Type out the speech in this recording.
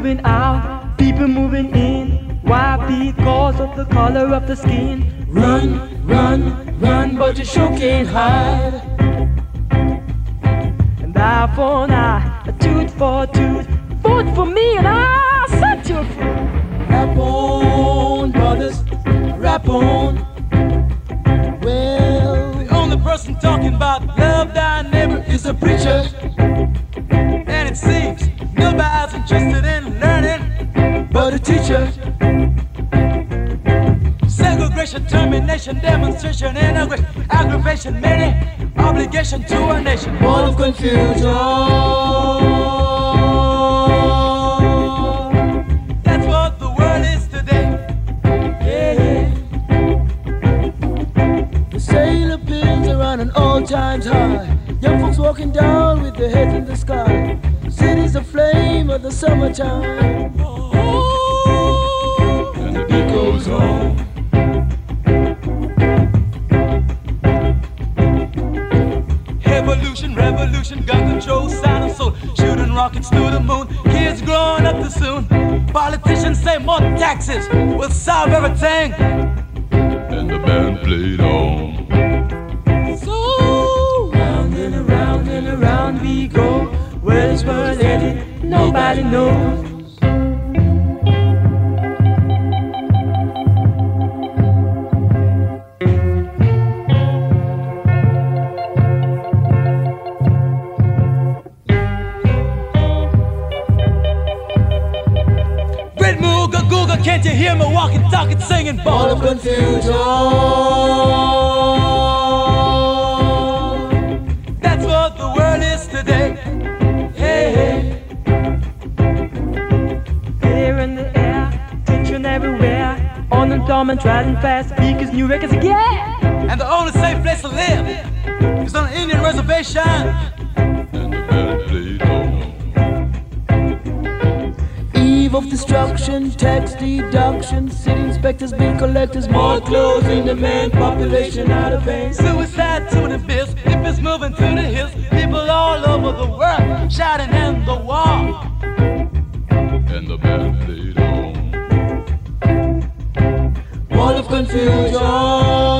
moving out, people moving in. Why? Because of the color of the skin. Run, run, run, but you sure can't hide. And eye for an eye, a tooth for a tooth. Vote for me and I'll set you free. Rap on, brothers, rap on. Well, the only person talking about love thy neighbor is a preacher. And it seems nobody's interested in learning but a teacher. Segregation, termination, demonstration, integration, aggravation, many obligation to our nation. All of confusion. That's what the world is today. Yeah. The sailor bills are on an all-times high. Young folks walking down with their heads in the sky. Cities aflame of the summertime. And the beat goes on. Evolution, revolution, gun control, sound and soul. Shooting rockets to the moon. Kids growing up too soon. Politicians say more taxes will solve everything. And the band played on. So round and around we go. Where this world headed, nobody knows. Great Mooga Googa, can't you hear me walking, talking, singing? Ball of confusion. That's what the world is today. Hey, here in the air, tension everywhere. Unemployment riding fast, speakers, new records again. And the only safe place to live is on an Indian reservation. And the band played on. Eve of destruction, tax deduction, city inspectors, bill collectors, more clothes in demand, population out of pain. Suicide to the bills, hippies moving to the hills, people all over the world shouting in the wall. And the band played on. Wall of confusion.